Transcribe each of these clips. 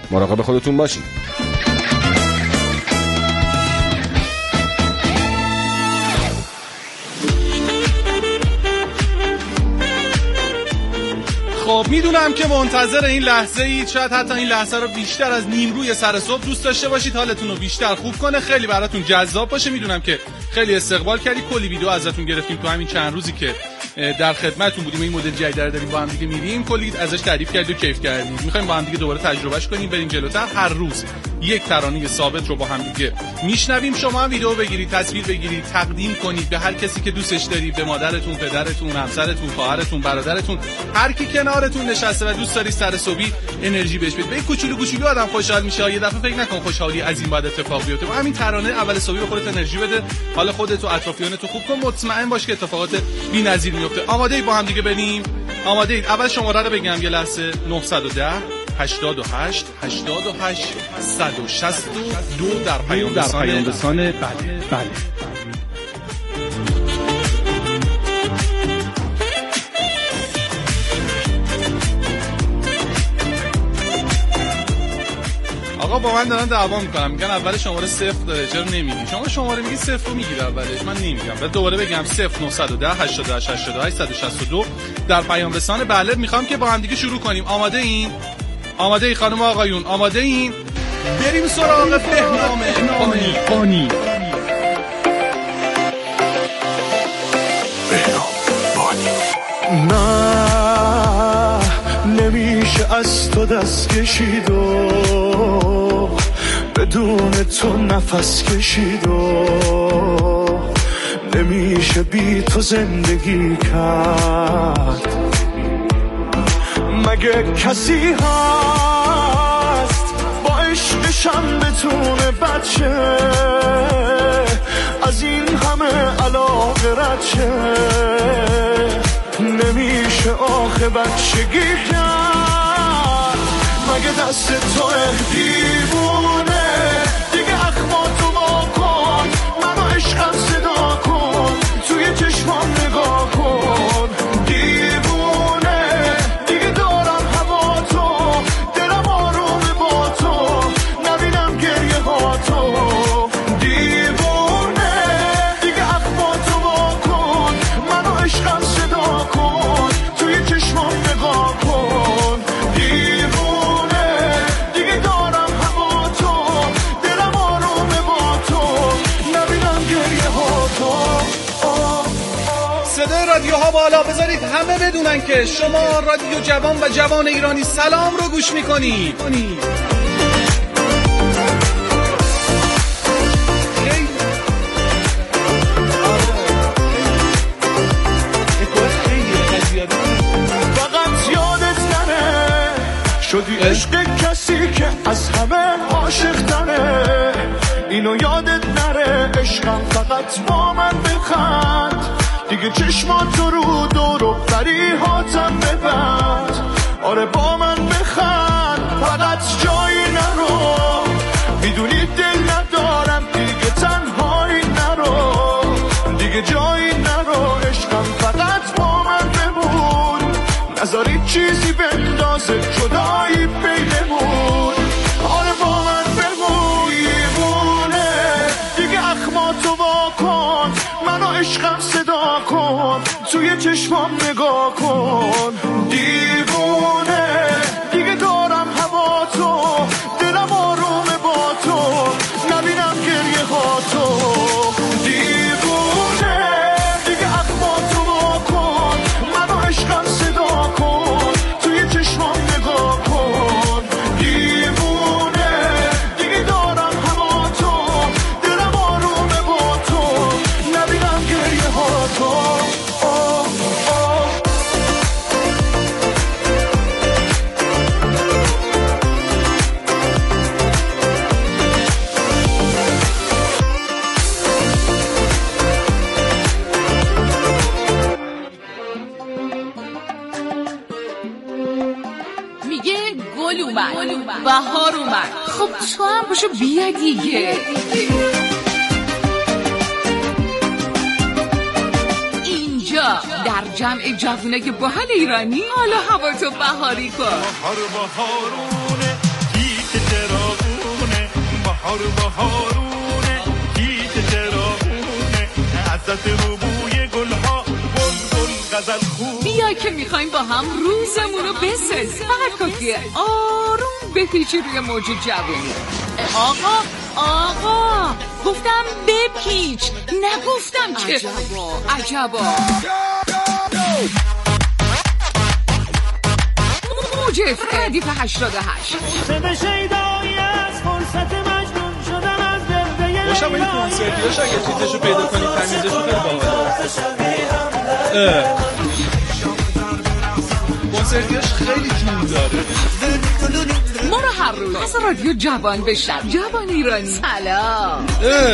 مراقب خودتون باشین. خب میدونم که منتظر این لحظه اید، شاید حتی این لحظه رو بیشتر از نیمروی سر صبح دوست داشته باشید، حالتون رو بیشتر خوب کنه، خیلی براتون جذاب باشه. میدونم که خیلی استقبال کردی، کلی ویدیو ازتون گرفتیم تو همین چند روزی که در خدمتتون بودیم. این مدل جدید رو داریم با هم دیگه میریم، کلی ازش تعریف کردید و کیف کردید. می‌خوایم با هم دیگه دوباره تجربهش کنیم، بریم جلوتر. هر روز یک ترانه ثابت رو با هم دیگه میشنویم. شما هم ویدیو بگیرید، تصویر بگیرید، تقدیم کنید به هر کسی که دوستش دارید، به مادرتون، پدرتون، همسرتون، خواهرتون، برادرتون، هر کی کنارتون نشسته و دوست داری سر صبحی انرژی بهش بدید. به کوچولو کوچولو آدم خوشحال میشه. یه دفعه فکر نکن خوشحالی از این بعد اتفاق بیفته. همین ترانه اول صبحی به خودت انرژی بده، حالا خودت و اطرافیانت خوب کن، مطمئن باش که اتفاقات بی‌نظیر میفته. آماده ای با هم دیگه بریم؟ آماده اید؟ اول شماره رو بگم یه لحظه. 910 88 88 162 در پیام رسانه. بله. آقا با من دارن دعوا میکنن، میگن اول شماره 0 داره، چرا نمیگی؟ شما شماره میگی 0 رو میگیره اولش، من نمیگم. بعد دوباره بگم 0 910 88 88 162 در پیام رسانه. بله، میخوام که با هم دیگه شروع کنیم. آماده این؟ آماده ای خانم آقایون؟ آماده این؟ بریم سراغ بهنام بانی. نه نمیشه از تو دست کشید و بدون تو نفس کشید و نمیشه بی تو زندگی کرد. مگه کسی هست با عشقشم بتونه بچه از این همه علاقه رد شه؟ نمیشه آخه بچگی کرد. مگه دست تو دیوونه دیگه اخماتو با کن، منو عشقم صدا کن، توی چشمام نگاه کن. دیوونه دیگه دارم هوا تو، دلم آرومه با تو، نبینم گریه ها تو. دیوونه دیگه اخماتو با کن، منو عشقم صدا کن، توی چشمام نگاه کن. دیوونه دیگه دارم هوا تو، دلم آرومه با تو، نبینم گریه ها تو. صدای رادیوها بالا بذارید همه بدونن که شما رادیو جوان و جوان ایرانی سلام رو گوش میکنید. فقط یادت نره شدی عشق کسی که از همه عاشق تره. اینو یادت نره عشقم فقط با من بخند، دیگه چشماتو رو دور و فریحاتم ببند. آره با من بخند، فقط جایی نرو، میدونی دل ندارم دیگه تنهایی نرو، دیگه جایی نرو، عشقم فقط با من بمون، نذاری چیزی بندازه جدایی بینمون. آره با من بمون. دیوونه دیگه اخماتو وا کن، منو عشقم صدا کن، توی چشمام نگاه کن. دیوونه دیگه دارم هوا تو، دلم آرومه با تو، نبینم گریه ها تو. دیوونه دیگه اخماتو وا کن، منو عشقم صدا کن، توی چشمام نگاه کن. دیوونه دیگه دارم هوا تو، دلم آرومه با تو، نبینم گریه ها تو. میگه گل اومد، بهار اومد. خب تو هم باشو بیا دیگه. اینجا در جمع جوونای باحال ایرانی حالا هوا تو بهاری کن. بهارونه تیک بهار بهارونه هیچ چراغونه ازت رو بوی گلها بلبل غزل خون. بیا که میخوایم با هم روزمون رو بسازیم. فقط کافیه آروم بپیچی روی موج جوونی. آقا گفتم بپیچ، نگفتم که عجبا. موج ردیف 88 باشم این کنسرتیاش اگه چیزشو پیدا کنی تمیزشو خیلی باحاله. کنسرتیاش خیلی جون داره. ما رو هر روز از رادیو جوان بشنو. جوان ایرانی. سلام.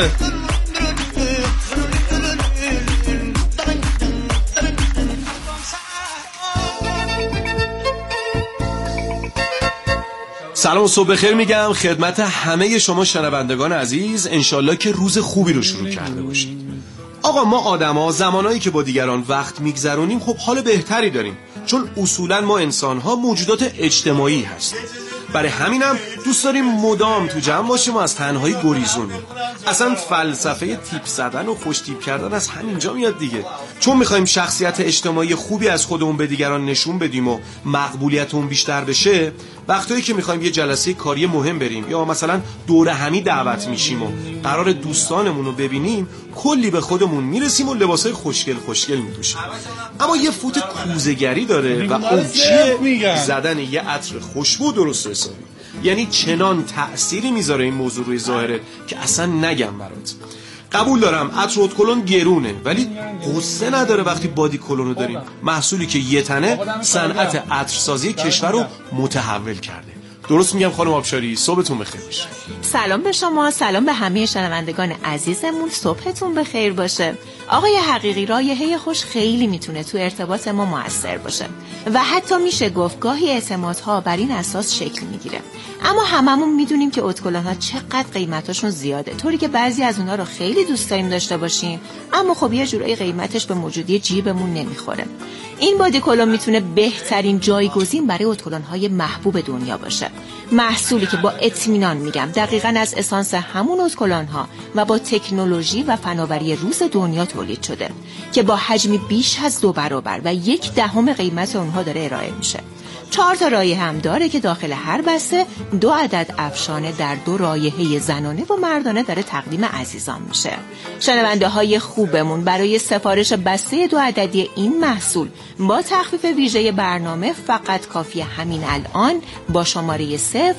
سلام و صبح بخیر میگم خدمت همه شما شنوندگان عزیز. انشالله که روز خوبی رو شروع کرده باشید. آقا ما آدما زمانایی که با دیگران وقت میگذرونیم خب حال بهتری داریم، چون اصولا ما انسان‌ها موجودات اجتماعی هستیم. برای همینم دوست داریم مدام تو جمع باشیم و از تنهایی گریزونیم. اصلا فلسفه تیپ زدن و خوش تیپ کردن از همینجا میاد دیگه، چون میخوایم شخصیت اجتماعی خوبی از خودمون به دیگران نشون بدیم و مقبولیتمون بیشتر بشه. وقتایی که میخوایم یه جلسه کاری مهم بریم یا مثلا دور همی دعوت میشیم و قرار دوستانمون رو ببینیم، کلی به خودمون میرسیم و لباسای خوشگل میپوشیم. اما یه فوت کوزه‌گری داره و اون چیه؟ زدن یه عطر خوشبو درست حسابی. یعنی چنان تأثیری میذاره این موضوع روی ظاهرت که اصلا نگم برات. قبول دارم عطر ادکلون گرونه، ولی قصه نداره وقتی بادی کلونو داریم، محصولی که یه تنه صنعت عطرسازی کشور رو متحول کرده. درست میگم خانم آبشاری؟ صبحتون بخیر باشه. سلام به شما، سلام به همه شنوندگان عزیزمون، صبحتون بخیر باشه. آقای حقیقی، رایحه خوش خیلی میتونه تو ارتباط ما مؤثر باشه و حتی میشه گفت گاهی اعتمادها بر این اساس شکل میگیره. اما هممون میدونیم که ادکلون‌ها چقدر قیمتاشون زیاده، طوری که بعضی از اونها رو خیلی دوست داریم داشته باشیم، اما خب یه جورایی قیمتش به موجودی جیبمون نمیخوره. این بادی کلون میتونه بهترین جایگزین برای ادکلون‌های محبوب دنیا باشه. محصولی که با اطمینان میگم دقیقاً از اسانس همون ادکلون‌ها و با تکنولوژی و فناوری روز دنیا تولید شده که با حجمی بیش از 2 برابر و 1/10 قیمت اونها داره ارائه میشه. 4 تا رایحه هم داره که داخل هر بسته 2 عدد افشانه در 2 رایحه زنانه و مردانه داره تقدیم عزیزان میشه. شنونده های خوبمون برای سفارش بسته 2 عددی این محصول با تخفیف ویژه برنامه فقط کافی همین الان با شماره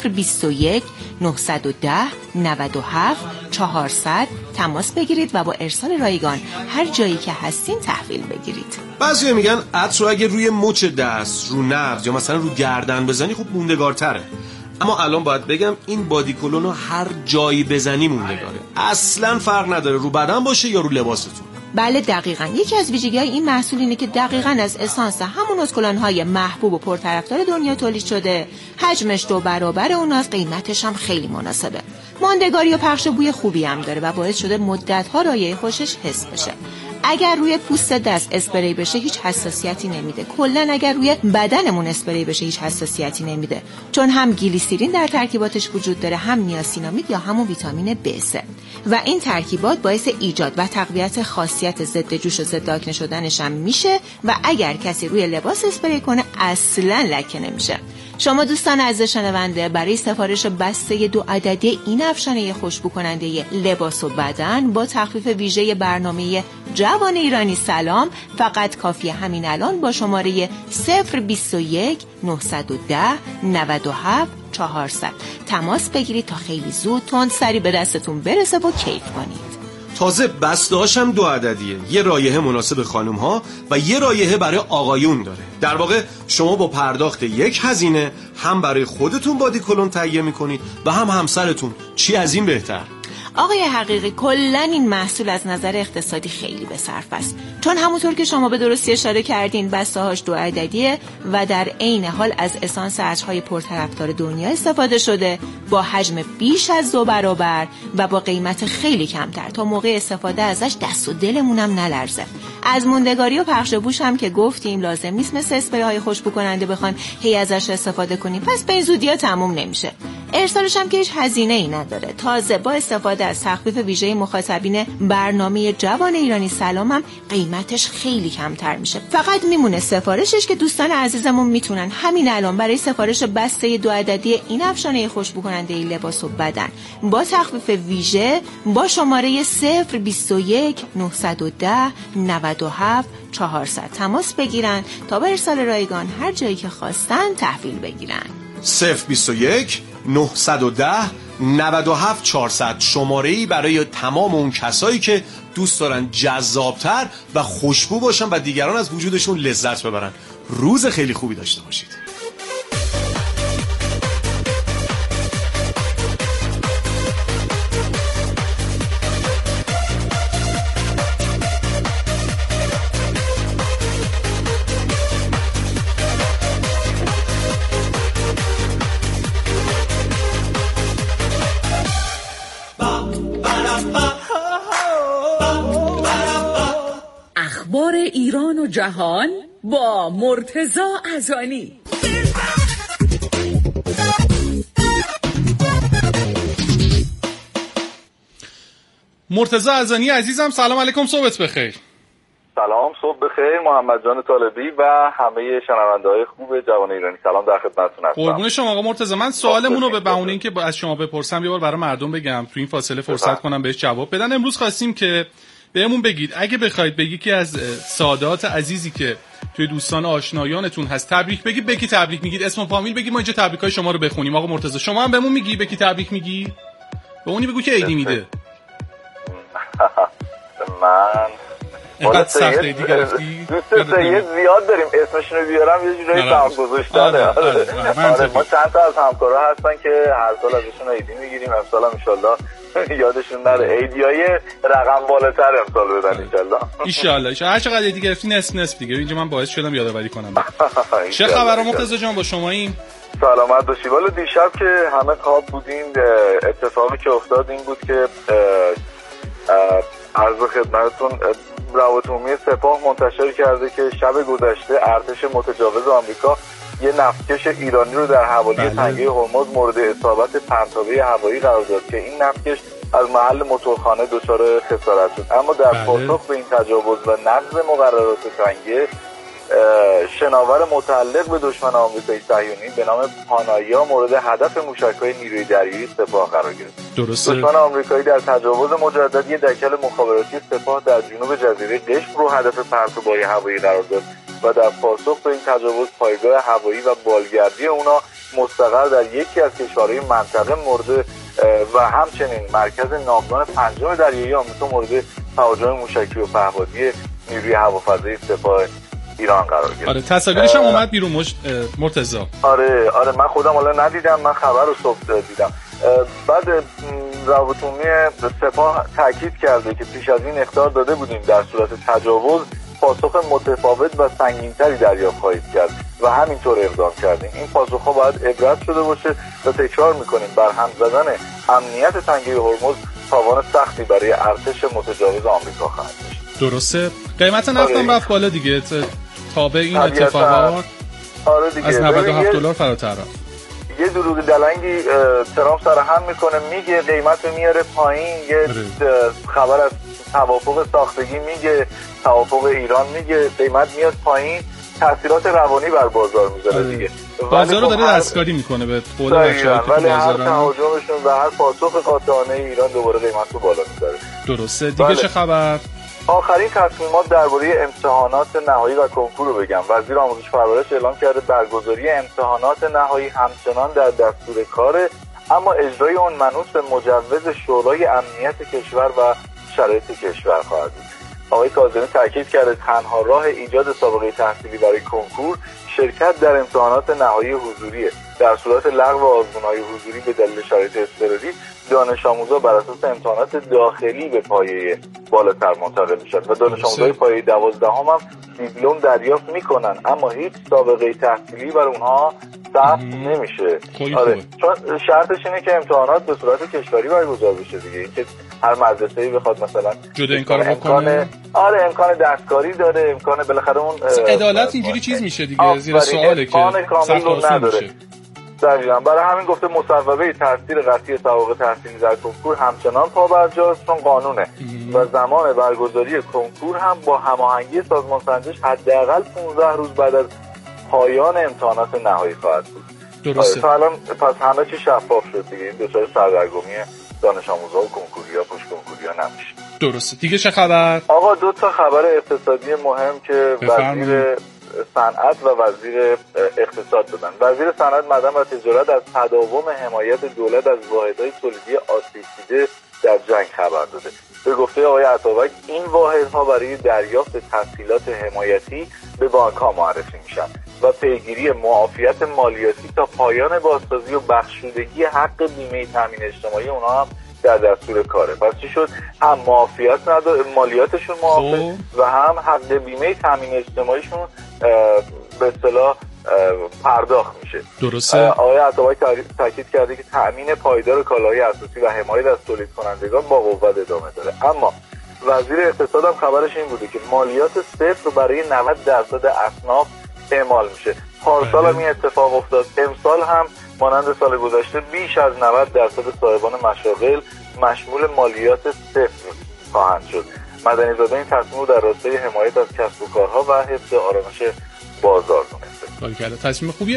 021 910 97 400 تماس بگیرید و با ارسال رایگان هر جایی که هستین تحویل بگیرید. بعضی میگن عطر رو اگه روی مچ دست، رو نبض یا مثلا رو گردن بزنی خب موندگارتره. اما الان باید بگم این بادی کلون رو هر جایی بزنی موندگاره. اصلا فرق نداره رو بدن باشه یا رو لباستون. بله دقیقاً. یکی از ویژگی‌های این محصول اینه که دقیقاً از اسانس همون ادکلون‌های محبوب و پرطرفدار دنیا تولید شده. حجمش 2 برابر اوناست، قیمتش هم خیلی مناسبه. ماندگاری و پخش بوی خوبی هم داره و باعث شده مدت‌ها رایحه خوشش حس بشه. اگر روی پوست دست اسپری بشه هیچ حساسیتی نمیده. کلاً اگر روی بدنمون اسپری بشه هیچ حساسیتی نمیده، چون هم گلیسیرین در ترکیباتش وجود داره، هم نیاسینامید یا همون ویتامین B3 و این ترکیبات باعث ایجاد و تقویت خاصیت ضد جوش و ضد آکنه شدنش هم میشه و اگر کسی روی لباس اسپری کنه اصلاً لکه نمیشه. شما دوستان عزیز شنونده برای سفارش بسته 2 عددی این افشانه خوشبو کننده لباس و بدن با تخفیف ویژه برنامه جوان ایرانی سلام فقط کافی همین الان با شماره 021 910 97 400 تماس بگیرید تا خیلی زود تندسری به دستتون برسه و کیف کنید. تازه بسته‌هاش هم 2 عددیه، یه رایحه مناسب خانم‌ها و یه رایحه برای آقایون داره. در واقع شما با پرداخت یک هزینه هم برای خودتون بادی کلون تهیه می‌کنید و هم همسرتون. چی از این بهتر؟ آقای حقیقی، کلاً این محصول از نظر اقتصادی خیلی به صرف است، چون همونطور که شما به درستی اشاره کردین بسته‌هاش 2 عددیه و در عین حال از اسانس عطرهای پرطرفدار دنیا استفاده شده با حجم بیش از 2 برابر و با قیمت خیلی کمتر تا موقع استفاده ازش دست و دلمونم نلرزه. از موندگاری و پخش بوش هم که گفتیم لازم نیست مثل اسپری های خوشبو کننده بخوایم هی ازش استفاده کنیم، پس به این زودی‌ها تموم نمیشه. ارسالش هم که هیچ هزینه‌ای نداره. تازه با استفاده از تخفیف ویژه مخاطبین برنامه جوان ایرانی سلام هم قیمتش خیلی کمتر میشه. فقط میمونه سفارشش که دوستان عزیزمون میتونن همین الان برای سفارش بسته 2 عددی این افشانه خوشبو کننده لباس و بدن با تخفیف ویژه با شماره 021 910 97 400 تماس بگیرن تا به ارسال رایگان هر جایی که خواستن تحویل بگیرن. 021 910 97 400 شماره‌ای برای تمام اون کسایی که دوست دارن جذابتر و خوشبو باشن و دیگران از وجودشون لذت ببرن. روز خیلی خوبی داشته باشید. اخبار ایران و جهان با مرتضی ازانی. مرتضی ازانی عزیزم سلام علیکم، صبحت بخیر. سلام، صبح بخیر محمد جان طالبی و همه شنونده‌های خوب جوان ایرانی. سلام در خدمتتون هستم. قربون شما آقا مرتضی. من سوالمون رو به بهونه اینکه از شما بپرسم یه بار برای مردم بگم تو این فاصله فرصت کنم بهش جواب بدن. امروز خواستیم که بهمون بگید اگه بخواید به یکی از سادات عزیزی که توی دوستان آشنایانتون هست تبریک بگید، به کی تبریک میگید؟ اسم و فامیل بگید، ما اینجا تبریکای شما رو بخونیم. آقا مرتضی شما هم بهمون میگی به کی تبریک میگی؟ به اونی بگو که عیدی میده. من اینقدر سخت عیدی گرفتی؟ دوست سید زیاد داریم، اسمشون رو بیارم یه جورایی سهم گذاشتنه. ما چند تا از همکارا هستن که هر سال ازشون عیدی میگیریم. امسال هم انشالله یادشون نره عیدیای رقم بالاتر امسال بدن انشالله. هر چقدر عیدی گرفتی نصف دیگه. اینجا من باعث شدم یادآوری کنم. چه خبره مرتضی جان با شماییم؟ سلامت باشی. والا دیشب که همه خواب بودین اتفاقی که افتاد این بود که عرض خدمتتون روابط عمومی سپاه منتشر کرده که شب گذشته ارتش متجاوز آمریکا یه نفتکش ایرانی رو در حوالی تنگه هرمز مورد اصابت پرتابه هوایی قرار داد که این نفتکش از محل موتورخانه دچار خسارت شد. اما در پاسخ به این تجاوز و نقض مقررات تنگه شناور متعلق به دشمن آمریکایی صهیونی به نام پانایا مورد هدف موشک‌های نیروی دریایی سپاه قرار گرفت. درسته. دشمن آمریکایی در تجاوز مجدد یک دکل مخابراتی سپاه در جنوب جزیره قشم رو هدف پرتاب‌های هوایی قرار داد و در پاسخ به این تجاوز پایگاه هوایی و بالگردی اونا مستقر در یکی از کشورهای منطقه مورد و همچنین مرکز ناودان پنجم دریایی آمریکا مورد تهاجم موشکی و پهپادی نیروی هوافضایی سپاه ایران قرار گرفت. آره تصاویرش هم اومد بیرون مرتضی. آره من خودم حالا ندیدم، من خبر رو صبح دیدم. بعد روابط عمومی سپاه تاکید کرده که پیش از این اخطار داده بودیم در صورت تجاوز پاسخ متفاوت و سنگین‌تری دریافت خواهید کرد و همینطور اقدام کردیم. این پاسخ‌ها باید عبرت شده باشه و تکرار می‌کنیم برهم زدن امنیت تنگه هرمز تاوان سختی برای ارتش متجاوز آمریکا خواهد داشت. درسته. قیمت نفت هم رفت بالا دیگه تابع این اتفاقات. آره دیگه از $97 فراتر رفت. یه دروغ دلنگی ترامپ سرهم میکنه میگه قیمت میاره پایین، یه خبر از توافق ساختگی میگه، توافق ایران میگه قیمت میاد پایین، تاثیرات روانی بر بازار میذاره دیگه. بازار رو داره دستکاری میکنه به قول بچه‌ها که ولی هر تهاجمشون و هر پاسخ قاطعانه ایران دوباره قیمت رو بالا میذاره. درسته. دیگه چه خبر؟ آخرین تصمیمات درباره امتحانات نهایی و کنکور رو بگم. وزیر آموزش و پرورش اعلام کرده برگزاری امتحانات نهایی همچنان در دستور کاره، اما اجرای اون منوط به مجوز شورای امنیت کشور و شرایط کشور خواهد بود. آقای کاظمی تاکید کرده تنها راه ایجاد سابقه تحصیلی برای کنکور شرکت در امتحانات نهایی حضوریه. در صورت لغو آزمون‌های حضوری به دلیل شرایط اضطراری دانش آموزا بر اساس امتحانات داخلی به پایه بالاتر منتقل میشن و دانش آموزای پایه 12 هم دیپلم دریافت میکنن، اما هیچ سابقه تحصیلی بر اونها ثبت نمیشه. آره چون شرطش اینه که امتحانات به صورت کشوری برگزار بشه دیگه. اینکه هر مدرسه‌ای بخواد مثلا جدا این کارو بکنه، آره امکان دستکاری داره، امکان بالاخره اون عدالت اینجوری چیز میشه دیگه، زیر سواله که سخت آسون میشه. دقیقاً برای همین گفته مصوبه تاثیر قطعی سوابق تحصیلی در کنکور همچنان پابرجاست چون قانونه و زمان برگزاری کنکور هم با هماهنگی سازمان سنجش حداقل 15 روز بعد از پایان امتحانات نهایی خواهد بود. درسته. پس همه چی شفاف شد دیگه، این دچار سردرگمی دانش آموزها و کنکوریا پشت کنکوریا نمیشه. درسته. دیگه چه خبر؟ آقا 2 تا خبر اقتصادی مهم که وزیر صنعت و وزیر اقتصاد دادن. وزیر صنعت، معدن و تجارت از تداوم حمایت دولت از واحدهای تولیدی آسیب دیده در جنگ خبر داده. به گفته آقای عطابک این واحدها برای دریافت تسهیلات حمایتی به بانک‌ها معرفی میشن و پیگیری معافیت مالیاتی تا پایان بازسازی و بخشودگی حق بیمه تامین اجتماعی اونها هم در دستور کاره. پس چی شد؟ هم معافیت مالیاتشون معافی و هم حق بیمه تامین اجتماعیشون به اصطلاح پرداخت میشه. درسته. آقای عطابک تاکید کرده که تامین پایدار کالاهای اساسی و حمایت از تولید کنندگان با قوت ادامه داره. اما وزیر اقتصاد هم خبرش این بوده که مالیات صفر برای 90% اصناف اعمال میشه. پارسال هم این اتفاق افتاد. امسال هم مانند سال گذشته بیش از 90% صاحبان مشاغل مشمول مالیات صفر خواهند شد. مدنی زاده این تصمیم رو در راستای حمایت از کسب و کارها و حفظ آرامش بازار دونسته. تصمیم خوبیه.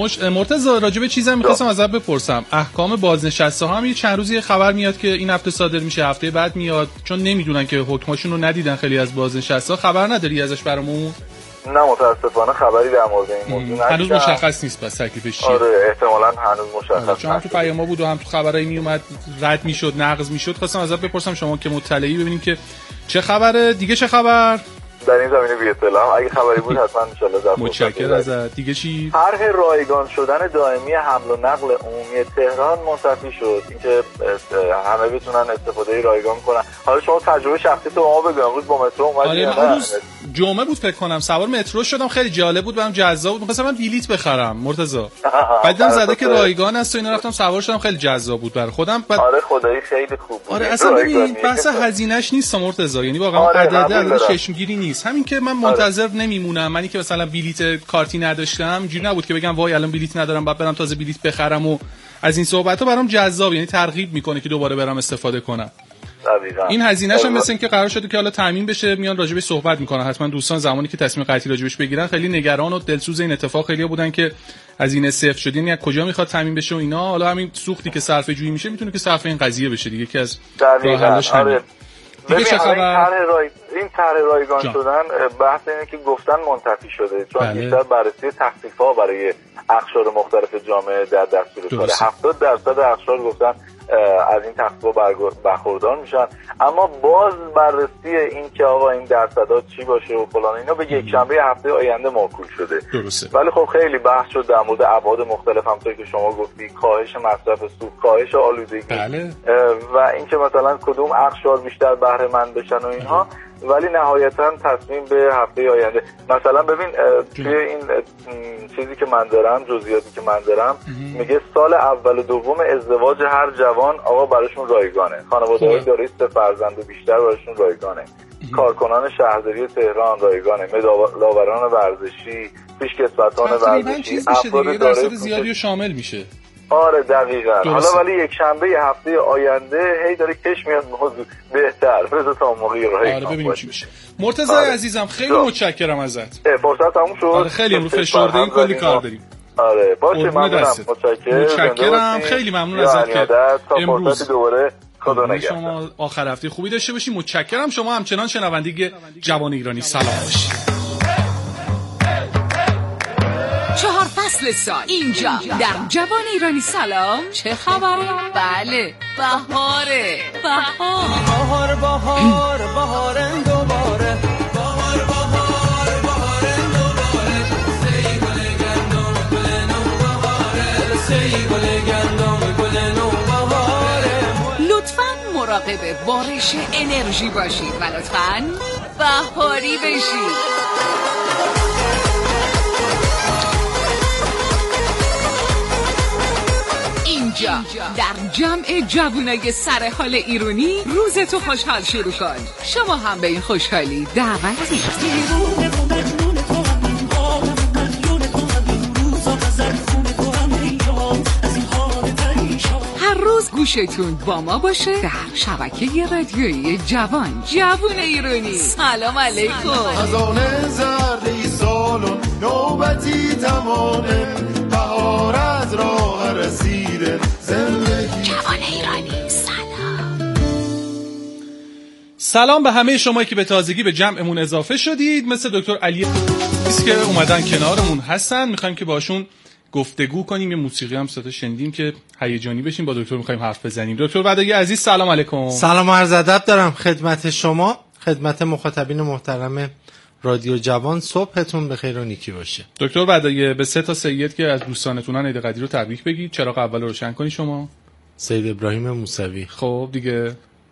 مرتضی راجع به چیزام می‌خواستم ازت بپرسم. احکام بازنشسته ها هم یه چند روزی خبر میاد که این هفته صادر میشه، هفته بعد میاد، چون نمیدونن که حکماشون رو ندیدن خیلی از بازنشسته ها. خبر نداری ازش برامون؟ نه متاسفانه خبری در مورد این موضوع ندیدم. هنوز مشخص نیست پس تکلیفش چیه. آره احتمالاً هنوز مشخص نیست. چون هم تو پیاما بود و هم تو خبرایی میومد رد میشد، نقض میشد. خواستم ازت بپرسم شما که مطلعی ببینیم که چه خبره. دیگه چه خبر؟ در این زمینه بی اطلاعم. اگه خبری بود حتما ان شاء الله در متشکرم ازت. دیگه چی؟ طرح رایگان شدن دائمی حمل و نقل عمومی تهران منتفی شد، اینکه همه بتونن استفاده رایگان کنن. حالا شما تجربه شخصی تو ما بگو، امروز با مترو اومدی؟ آره من جمعه بود فکر کنم سوار مترو شدم، خیلی جالب بود، برام جذاب بود. می‌خواستم من بلیت بخرم مرتضی. بعدم زده که رایگان است و اینا، رفتم سوار شدم، خیلی جذاب بود برای خودم. آره خدایی خیلی خوب بود. آره اصلا ببین بحث هزینه‌اش نیست مرتضی، یعنی واقعا عدد چشمگیری نیست. همین که من منتظر نمیمونم، منی که مثلا بلیت کارتی نداشتم اینجوری نبود که بگم وای الان بلیت ندارم بعد برم تازه بلیت بخرم و از این صحبت‌ها برام جذاب، یعنی ترغیب میکنه که دوباره برم استفاده کنم. این هزینه‌ش هم مثل اینکه قرار شده که حالا تامین بشه، میان راجبش صحبت میکنن. حتما دوستان زمانی که تصمیم قطعی راجبش بگیرن خیلی نگران و دلسوز این اتفاق خیلی‌ها بودن که هزینه صفر شد، یعنی از کجا میخواد تامین بشه و اینا. حالا همین سوختی که صرفه جویی میشه میتونه که صرف این قضیه بشه دیگه، که از راه حلش همین. دیگه چه خبر؟ این طرح رایگان شدن بحث اینه که گفتن منتفی شده چون بیشتر بررسی تخفیف‌ها برای اقشار مختلف جامعه در دستور کاره. 70% اقشار گفتن از این تخفیف‌ها برخوردار میشن، اما باز بررسی این که آقا این درصدها چی باشه و فلان اینا به یک شنبه هفته آینده موکول شده. درسته. ولی خب خیلی بحث شد در مورد ابعاد مختلف، همونطور که شما گفتی، کاهش مصرف سوخت، کاهش آلودگی و اینکه مثلا کدوم اقشار بیشتر بهره مند بشن و اینها. ولی نهایتا تصمیم به هفته آینده. مثلا ببین توی این چیزی که من دارم، جزئیاتی که من دارم، میگه سال اول و دوم ازدواج هر جوان آقا براشون رایگانه، خانواده‌های دارای 3 فرزند و بیشتر براشون رایگانه، کارکنان شهرداری تهران رایگانه، مداوران ورزشی، پیشکسوتان ورزشی، افراد دارای زیادی شامل میشه. آره دقیقاً. حالا ولی یک شنبه هفته آینده هی داره کش میاد موضوع بهتر بذار تا موقعی راهی. آره ببینیم چی میشه. مرتضی عزیزم خیلی متشکرم ازت. فرصت تموم شد. آره خیلی امروز فشرده این کلی کار داریم. آره باشه ممنونم. متشکرم خیلی ممنون ازت که امروز دوباره خدا نگهدار. شما آخر هفته خوبی داشته باشی. متشکرم. شما همچنان شنونده جوان ایرانی سلام باشید. 4 فصل سال اینجا در جوان ایرانی سلام. چه خبره؟ بله بهاره. بهار بهار بهار دوباره، بهار بهار بهار دوباره، سی گل گندم گل نوبهاره، سی گل گندم گل نوبهاره. لطفاً مراقب بارش انرژی باشید و لطفاً بهاری بشید. اینجا در جمع جوونای سرحال ایرانی روزتو خوشحال شروع کن. شما هم به این خوشحالی دعوتی. عزیز گوشتون با ما باشه در شبکه رادیویی جوان ایرانی. سلام علیکم. از آن زرد سال و نوبتی تمامه، بهار از راه رسیده زندگی. جوان ایرانی سلام به همه شما که به تازگی به جمعمون اضافه شدید. مثل دکتر علی است که اومدن کنارمون هستن، میخوایم که باشون گفتگو کنیم. یه موسیقی هم صدا شنیدیم که هیجانی بشیم، با دکتر میخوایم حرف بزنیم. دکتر ودایی عزیز سلام علیکم. سلام و عرض ادب دارم خدمت شما، خدمت مخاطبین محترم رادیو جوان. صبحتون بخیر و نیکی باشه. دکتر ودایی به 3 تا سید که از دوستانتونن عید قدیر رو تبریک بگید. چراغ اول رو روشن کنی شما. سید ابراهیم موسوی. خب دیگه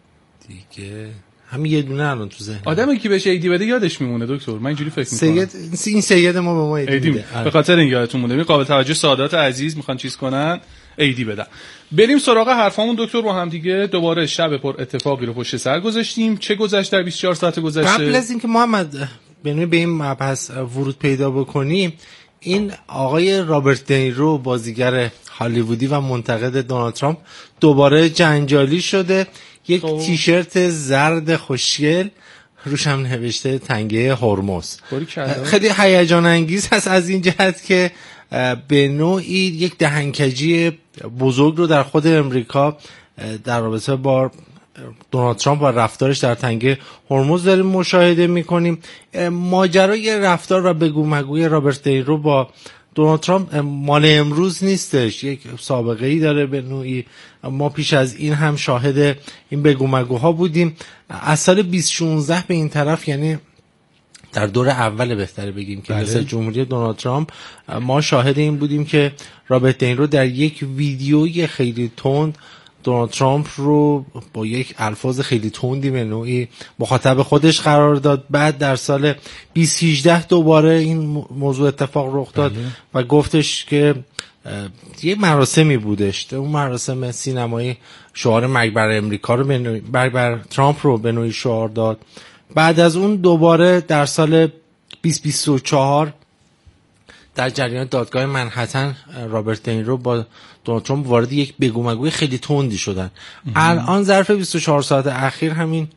همین یه دونه الان تو ذهنم. آدمی که بهش عیدی بده یادش میمونه دکتر، من اینجوری فکر میکنم. این سید ما به ما عیدی میده. به خاطر این یادتون مونده. قابل توجه سادات عزیز میخوان چیز کنن، عیدی بدن. بریم سراغ حرفامون دکتر. با هم دیگه دوباره شب پر اتفاقی رو پشت سر گذاشتیم. چه گذشت در 24 ساعت گذشته؟ قبل از اینکه محمد به این مبحث ورود پیدا بکنیم، این آقای رابرت دنیرو بازیگر هالیوودی و منتقد دونالد ترامپ دوباره جنجالی شده. یک تیشرت زرد خوشگل روش هم نوشته تنگه هرمز. خیلی هیجان انگیز هست از این جهت که به نوعی یک دهنکجی بزرگ رو در خود امریکا در رابطه با دونالد ترامپ و رفتارش در تنگه هرمز داریم مشاهده میکنیم. ماجرای رفتار و بگو مگوی رابرت دنیرو با دونالد ترامپ مال امروز نیستش، یک سابقه ای داره به نوعی. ما پیش از این هم شاهد این بگو مگوها بودیم. از سال 2016 به این طرف، یعنی در دور اول بهتره بگیم که مثل جمهوری دونالد ترامپ، ما شاهد این بودیم که رابرت دنیرو در یک ویدیوی خیلی تند دونالد ترامپ رو با یک الفاظ خیلی تندی به نوعی مخاطب خودش قرار داد. بعد در سال 2018 دوباره این موضوع اتفاق رخ داد و گفتش که یه مراسمی بودش، اون مراسم سینمایی شعار مرگ بر امریکا رو مرگ بر ترامپ رو به نوعی شعار داد. بعد از اون دوباره در سال 2024 در جریان دادگاه منهتن رابرت دنیرو با دونالد ترامپ وارد یک بگو مگوی خیلی تندی شدن. الان ظرف 24 ساعت اخیر همین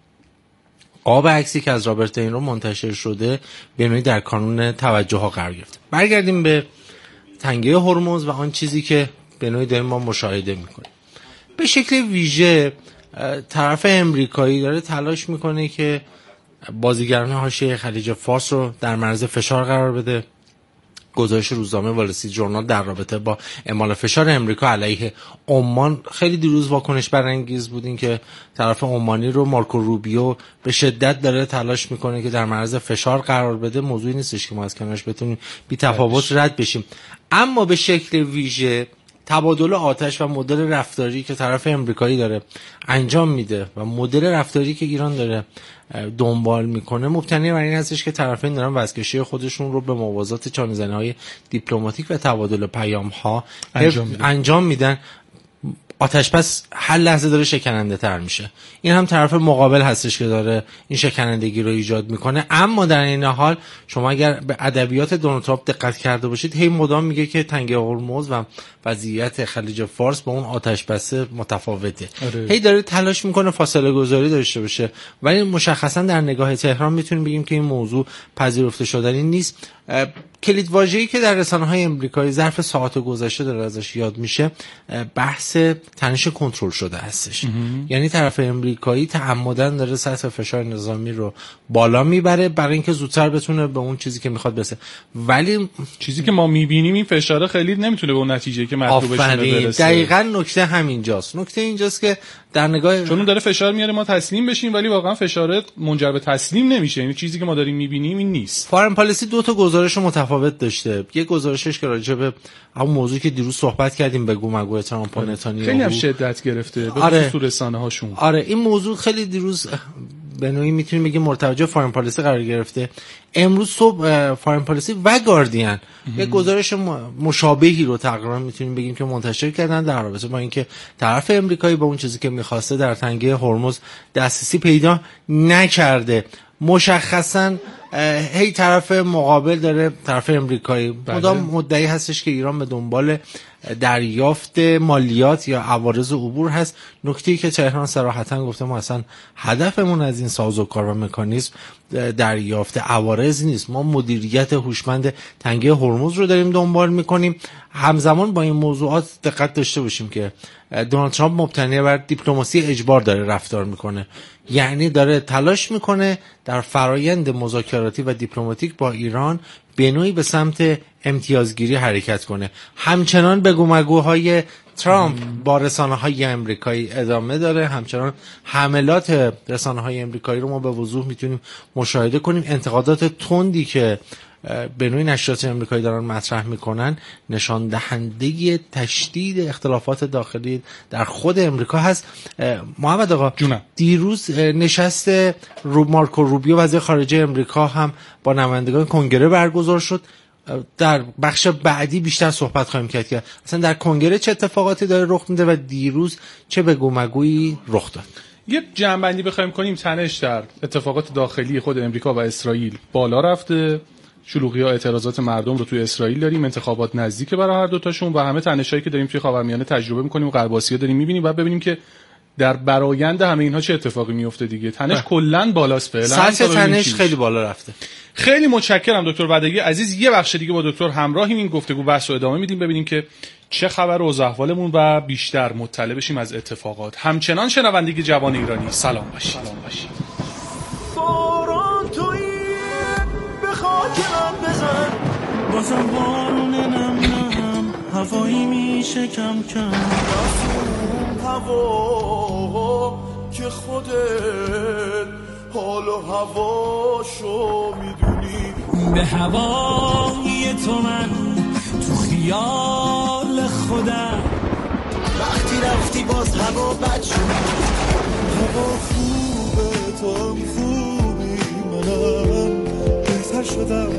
قاب عکسی که از رابرت دنیرو منتشر شده به نوعی در کانون توجه ها قرار گرفته. برگردیم به تنگه هرمز و آن چیزی که به نوعی داریم ما مشاهده میکنیم. به شکل ویژه طرف امریکایی داره تلاش میکنه که بازیگران حاشیه خلیج فارس رو در معرض فشار قرار بده. گزارش روزنامه وال استریت ژورنال در رابطه با اعمال فشار امریکا علیه عمان خیلی دیروز واکنش برانگیز بود. این که طرف عمانی رو مارکو روبیو به شدت داره تلاش میکنه که در معرض فشار قرار بده. موضوعی نیستش که ما از کنارش بتونیم بی تفاوت رد بشیم، اما به شکل ویژه تبادل آتش و مدل رفتاری که طرف امریکایی داره انجام میده و مدل رفتاری که ایران داره دنبال میکنه مبتنی بر این هستش که طرفین دارن وزکشی خودشون رو به موازات چانه‌زنی‌های دیپلماتیک و تبادل پیام‌ها انجام میدن. آتش پس هر لحظه داره شکننده تر میشه. این هم طرف مقابل هستش که داره این شکنندگی رو ایجاد میکنه. اما در این حال شما اگر به ادبیات دونالد ترامپ دقت کرده باشید، هی مدام میگه که تنگه هرمز و وضعیت خلیج فارس با اون آتش بس متفاوته. هی داره تلاش میکنه فاصله گذاری داشته باشه، ولی مشخصا در نگاه تهران میتونیم بگیم که این موضوع پذیرفته شدنی نیست. کلید واژه‌ای که در رسانه‌های امریکایی ظرف ساعات گذشته داره ازش یاد میشه بحث تنش کنترل شده هستش. یعنی طرف امریکایی تعمدن داره سطح فشار نظامی رو بالا میبره برای اینکه زودتر بتونه به اون چیزی که میخواد برسه، ولی چیزی که ما میبینیم این فشار خیلی نمیتونه به اون نتیجه که مطلوبش برسه. دقیقاً نکته همینجاست. نکته اینجاست که در نگاه چون اون داره فشار میاره ما تسلیم بشیم، ولی واقعا فشار منجر به تسلیم نمیشه. یعنی چیزی که ما داریم میبینیم این نیست. فارن پالیسی دو تا گزارش متفاوت داشته. یک گزارشش که راجع به همون موضوعی که دیروز صحبت کردیم بگو مگو ترامپ و نتانیاهو خیلی هم شدت گرفته به خصوص تو رسانه‌هاشون. آره این موضوع خیلی دیروز به نوعی میتونیم بگیم مرتبط فارن پالیسی قرار گرفته. امروز صبح فارن پالیسی و گاردین یک گزارش مشابهی رو تقریبا میتونیم بگیم که منتشر کردن در رابطه با اینکه طرف امریکایی به اون چیزی که میخواسته در تنگه هرمز دسترسی پیدا نکرده. مشخصا هی طرف مقابل داره، طرف امریکایی مدام مدعی هستش که ایران به دنبال دریافت مالیات یا عوارض عبور هست. نکته‌ای که تهران صراحتاً گفته ما اصلا هدفمون از این سازوکار و مکانیزم دریافت عوارض نیست، ما مدیریت هوشمند تنگه هرمز رو داریم دنبال میکنیم. همزمان با این موضوعات دقت داشته باشیم که دونالد ترامپ مبتنی بر دیپلماسی اجبار داره رفتار میکنه، یعنی داره تلاش میکنه در فرایند مذاکراتی و دیپلماتیک با ایران به نوعی به سمت امتیازگیری حرکت کنه. همچنان بگو مگوهای ترامپ با رسانه‌های امریکایی ادامه داره، همچنان حملات رسانه‌های امریکایی رو ما به وضوح میتونیم مشاهده کنیم. انتقادات تندی که به نوعی نشریات امریکایی دارن مطرح میکنن نشان دهنده تشدید اختلافات داخلی در خود امریکا هست. محمد آقا دیروز نشست مارکو روبیو وزیر خارجه امریکا هم با نمایندگان کنگره برگزار شد. در بخش بعدی بیشتر صحبت خواهیم کرد که اصلا در کنگره چه اتفاقاتی داره رخ میده و دیروز چه بگو مگویی رخ داد. یه جمع‌بندی بخوایم کنیم، تنش در اتفاقات داخلی خود امریکا و اسرائیل بالا رفته، شلوغی‌ها اعتراضات مردم رو توی اسرائیل داریم، انتخابات نزدیک برای هر دو تاشون و همه تنشایی که داریم توی خاورمیانه تجربه می‌کنیم و غرب آسیا داریم می‌بینیم و ببینیم که در برآیند همه اینها چه اتفاقی میفته دیگه. تنش کلاً بالاست فعلا، سطح تنش خیلی بالا رفته. خیلی متشکرم دکتر بدگی عزیز. یه بخش دیگه با دکتر همراهیم، این گفتگو بحث رو ادامه میدیم ببینیم که چه خبر و احوالمون و بیشتر مطلع بشیم از اتفاقات. همچنان شنوندگی جوان ایرانی، سلام باشید. باران تویی به خاک من بزن، بازم بارون نم هوایی میشه کم کم، رفتون هوا که خودت حال و هواشو میدونی، به هوای تو من تو خیال خودم، وقتی رفتی باز هوا بد شد، هوا خوبه تو هم خوبی منم بهتر شدم.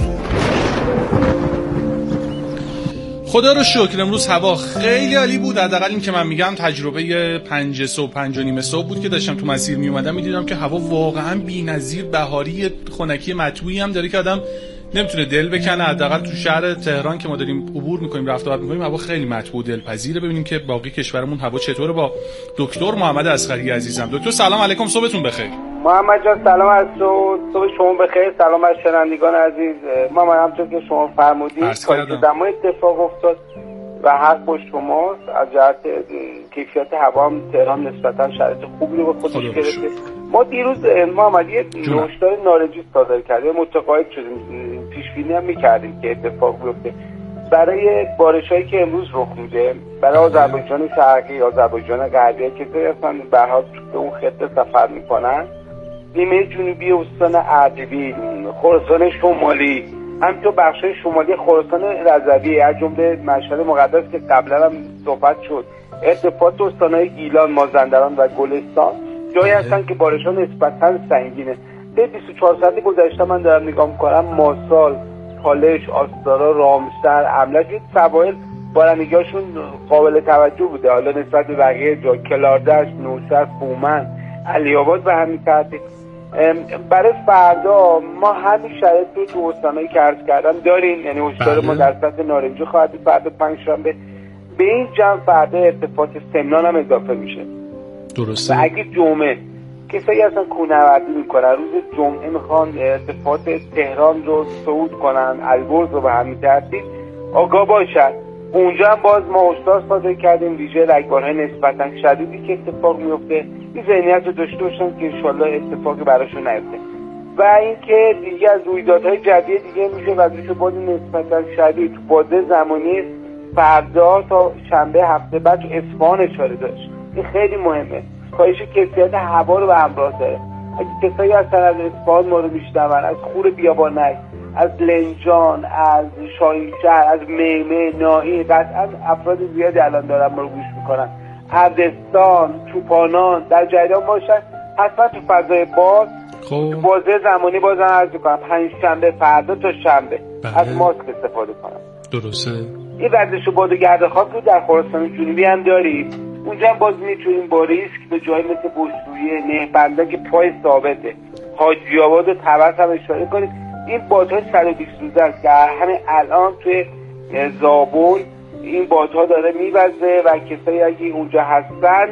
خدا رو شکر امروز هوا خیلی عالی بود. حداقل این که من میگم تجربه 5 صبح 5 و نیم صبح بود که داشتم تو مسیر میومدم میدیدم که هوا واقعا بی‌نظیر بهاری، خنکی مطبوعی هم داره که آدم نمیتونه دل بکنه. حداقل تو شهر تهران که ما داریم عبور میکنیم رفت و آمد میکنیم هوا خیلی مطبوع دلپذیره. ببینیم که باقی کشورمون هوا چطوره با دکتر محمد اصغری عزیزم. دکتر سلام علیکم، صبحتون بخیر. محمد جان سلام از تو، صبح شما بخیر. سلام از شنوندگان عزیز. محمد همونطور که شما فرمودید کاری که دما اتفاق افتاد و حق با شماست. از جهت کیفیت هوا هم تهران نسبتا شرایط خوبی رو به خودش گرفته. ما دیروز محمد یه نوشتار نارنجی صادر کردیم، متقاعد شدیم، پیش بینی هم می‌کردیم که اتفاق بیفته برای بارشایی که امروز رخ میده برای آذربایجان شرقی، آذربایجان غربی که اصلا به هر حال به اون خطه سفر میکنن، نیمه جنوبی استان اردبیل، خراسان شمالی، همینطور بخشای شمالی خراسان رضوی از جمله مشهد مقدس که قبلا هم صحبت شد، ارتفاعات استانهای گیلان، مازندران و گلستان جایی هستن که بارش‌ها نسبتاً سنگینه. به 24 ساعت گذشته من دارم نگاه میکنم، ماسال، پالش، آستارا، رامسر، املک، این سواحل بارندگی‌هاشون قابل توجه بوده. حالا نسبت به بقیه جا کلاردشت، نوشهر، فومن، علی‌آباد و همین ترتیب. برای فردا ما همین شرایط رو تو استانایی که عرض کردم داریم، یعنی هشدار ما در سطح نارنجی خواهد بود فردا پنجشنبه. به این جمع فردا ارتفاعات سمنان هم اضافه میشه. درسته. و اگه جمعه کسایی اصلا کوهنوردی میکنن، روز جمعه میخوان ارتفاعات تهران رو صعود کنن، البرز رو به همین ترتیب آگاه باشن. اونجا هم باز ما هشدار صادر کردیم ویژه رگبارهای نسبتا شدیدی که اتفاق میفته، این ذهنیت رو داشته باشن که انشالله اتفاقی براشون نیفته. و اینکه دیگه از رویدادهای جدید دیگه میشه وضعش باز نسبتا شدید تو بازه زمانی فردا تا شنبه هفته بعد تو اصفهان اشاره داشت. این خیلی مهمه، کاهش کیفیت هوا رو به همراه داره. اگه کسایی هستن از اصفهان ما رو میشنون، از خور بیابانک، از لنجان، از شاهینشهر، از میمه، ناهی، قطعا افراد زیادی الان دارن ما رو گوش میکنن، اردستان، چوپانان در جریان باشن. حتما تو فضای باز تو بازه زمانی بازم عرض میکنم پنجشنبه فردا تا شنبه از ماسک استفاده کنم. درسته. این ورزش باد و گرد خاک رو در خراسان جنوبی هم داریم. اونجا هم باز میتونیم با ریسک به جایی مثل بوشرویه، نهبنده که پای ثابته، حاجی آباد و طبس هم اشاره کنیم. این بادهای 120 روزه است که همین الان توی زابل این بادها داره میوزه و کسایی اگه اونجا هستن